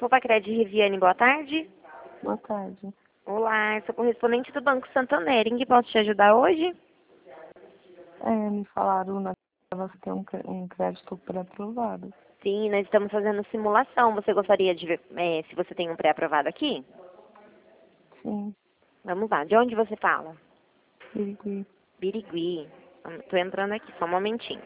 Poupa-Crédito Riviane, boa tarde. Boa tarde. Olá, eu sou correspondente do Banco Santander. Em que posso te ajudar hoje? Me falaram na que você tem um crédito pré-aprovado. Sim, nós estamos fazendo simulação. Você gostaria de ver se você tem um pré-aprovado aqui? Sim, Vamos lá. De onde você fala? Birigui. Birigui. Tô entrando aqui, só um momentinho.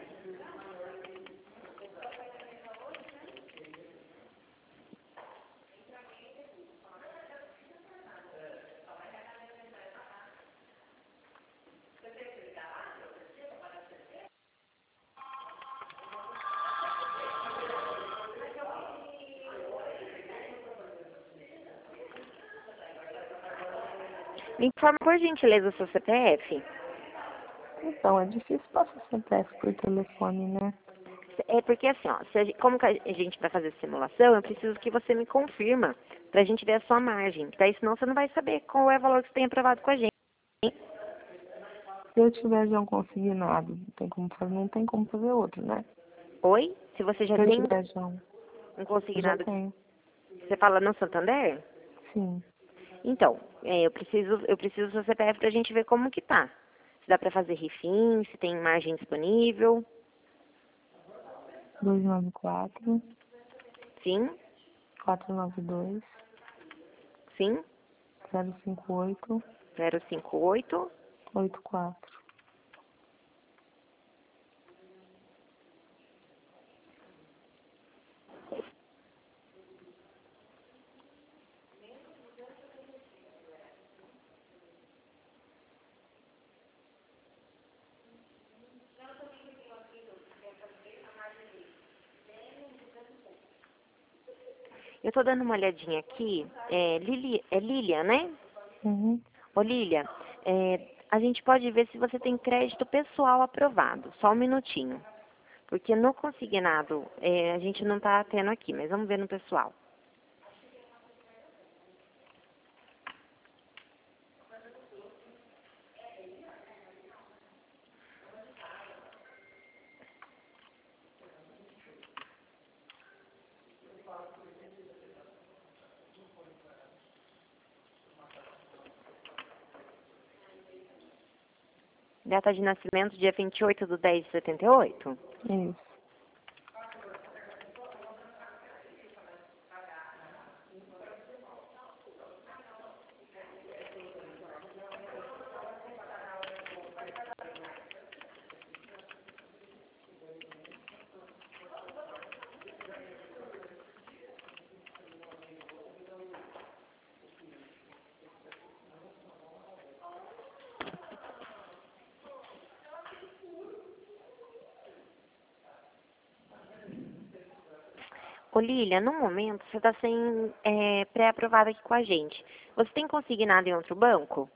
Me informa, por gentileza, o seu CPF. Então, é difícil passar CPF por telefone, né? É porque assim, ó, como que a gente vai fazer simulação, eu preciso que você me confirma pra gente ver a sua margem. Daí senão você não vai saber qual é o valor que você tem aprovado com a gente. Se eu tiver já um consignado, não tem como fazer outro, né? Oi? Se você já Se eu tem tiver já um eu já consignado, tenho. você fala no Santander? Sim, Então, eu preciso do seu CPF pra gente ver como que tá. Se dá pra fazer refim, se tem margem disponível. 294 Sim? 492 Sim? 058 058. 84. Eu tô dando uma olhadinha aqui. É Lília, né? Uhum. Ô, Lília, a gente pode ver se você tem crédito pessoal aprovado. Só um minutinho. Porque no consignado, a gente não tá tendo aqui, mas vamos ver no pessoal. Data de nascimento, dia 28/10/78. Isso. Ô, Lília, no momento você está sem pré-aprovado aqui com a gente. Você tem consignado em outro banco?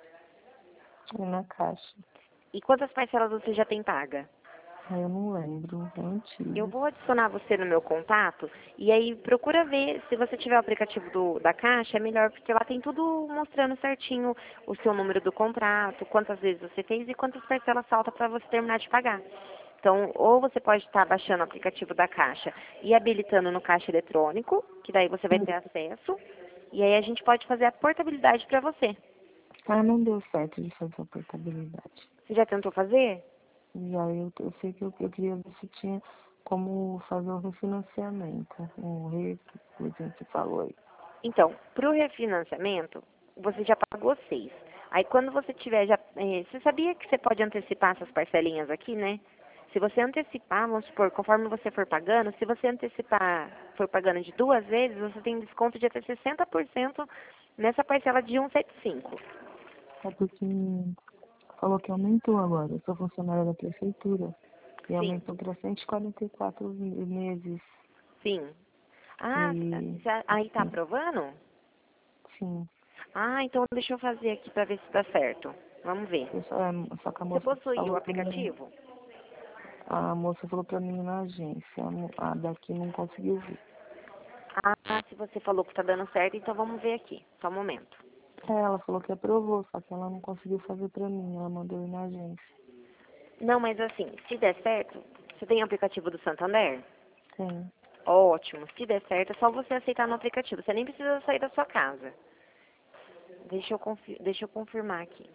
E na caixa. E quantas parcelas você já tem paga? Eu não lembro. É Eu antigo. vou adicionar você no meu contato e aí procura ver se você tiver o aplicativo da Caixa, é melhor porque lá tem tudo mostrando certinho o seu número do contrato, quantas vezes você fez e quantas parcelas falta para você terminar de pagar. Então, ou você pode estar baixando o aplicativo da Caixa e habilitando no caixa eletrônico, que daí você vai ter acesso, e aí a gente pode fazer a portabilidade para você. Ah, não deu certo de fazer a portabilidade. Você já tentou fazer? Já eu sei que eu queria ver se tinha como fazer um refinanciamento. Por exemplo, você falou aí. Então, para o refinanciamento, você já pagou 6. Aí quando você tiver já. Você sabia que você pode antecipar essas parcelinhas aqui, né? Se você antecipar, vamos supor, conforme você for pagando, se você antecipar, for pagando de 2 vezes, você tem desconto de até 60% nessa parcela de 175. É porque falou que aumentou agora. Eu sou funcionária da prefeitura. E Sim, aumentou para 144 meses. sim. Ah, E aí tá sim, aprovando? sim. Ah, então deixa eu fazer aqui para ver se tá certo. Vamos ver. Só que a Você moça possui o falou pra mim, aplicativo? a moça falou pra mim na agência. A daqui não conseguiu ver. Ah, se você falou que tá dando certo, então vamos ver aqui. Só um momento. Ela falou que aprovou, só que ela não conseguiu fazer pra mim. Ela mandou ir na agência. Não, mas assim, se der certo, você tem o aplicativo do Santander? Tem. Ótimo. Se der certo, é só você aceitar no aplicativo. Você nem precisa sair da sua casa. Deixa eu confirmar aqui.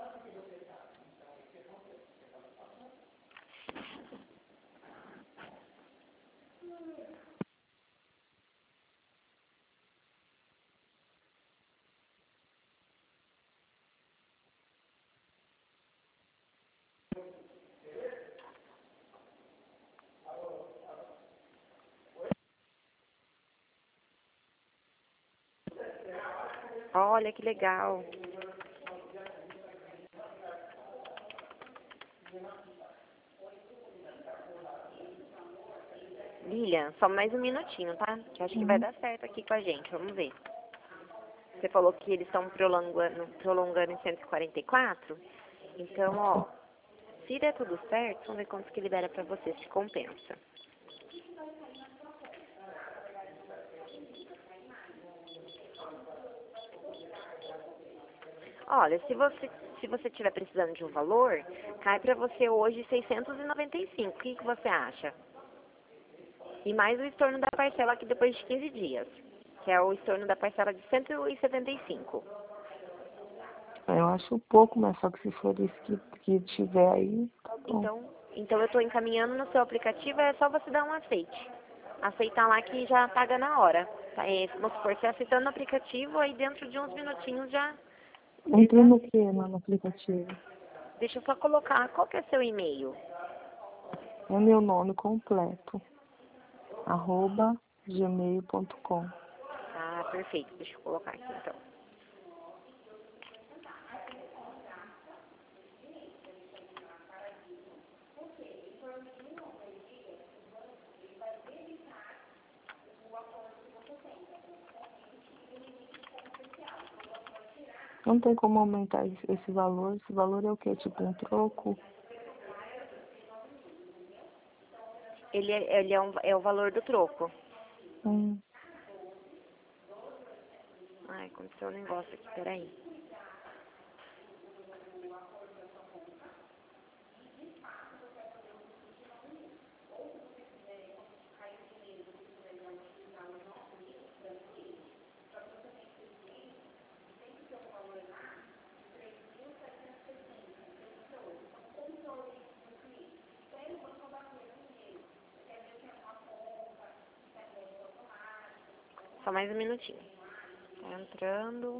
Olha que legal. Lilian, só mais um minutinho, tá? Que eu acho que vai dar certo aqui com a gente. Vamos ver. Você falou que eles estão prolongando em 144? Então, ó, se der tudo certo, vamos ver quanto que libera pra você, se compensa. Olha, se você estiver precisando de um valor, cai pra você hoje 695. O que você acha? E mais o estorno da parcela aqui depois de 15 dias, que é o estorno da parcela de 175. Eu acho pouco, mas só que se for isso que tiver aí, tá bom. Então eu estou encaminhando no seu aplicativo, é só você dar um aceite. Aceitar lá que já paga na hora. Tá? Vamos supor, você aceitando no aplicativo, aí dentro de uns minutinhos já... Entrei no que no aplicativo? Deixa eu só colocar, qual que é seu e-mail? É meu nome completo, @gmail.com. Ah, perfeito. Deixa eu colocar aqui então. Não tem como aumentar esse valor. Esse valor é o quê? Tipo um troco? É o valor do troco. Hum. Ai, aconteceu um negócio aqui, peraí. Só mais um minutinho. Tá entrando.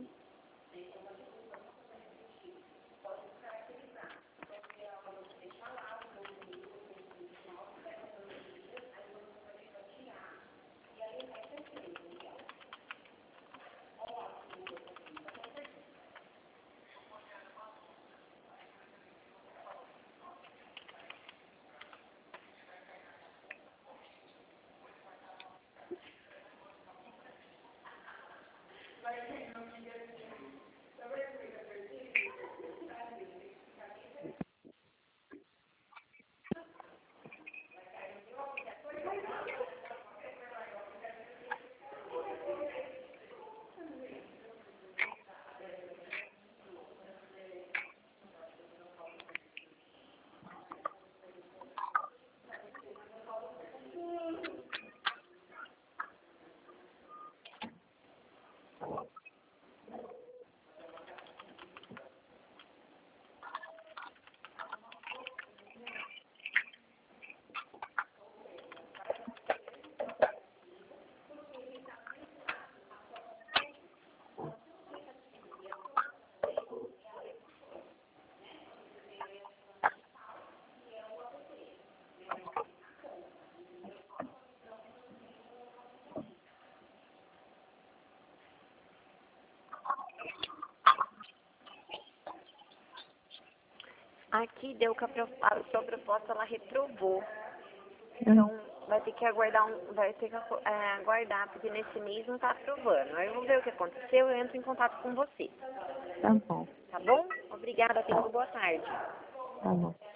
Aqui deu que a sua proposta ela reprovou. Então vai ter que aguardar, porque nesse mês não está aprovando. Aí eu vou ver o que aconteceu, eu entro em contato com você. Tá bom. Tá bom? Obrigada, tenha uma boa tarde. Tá bom.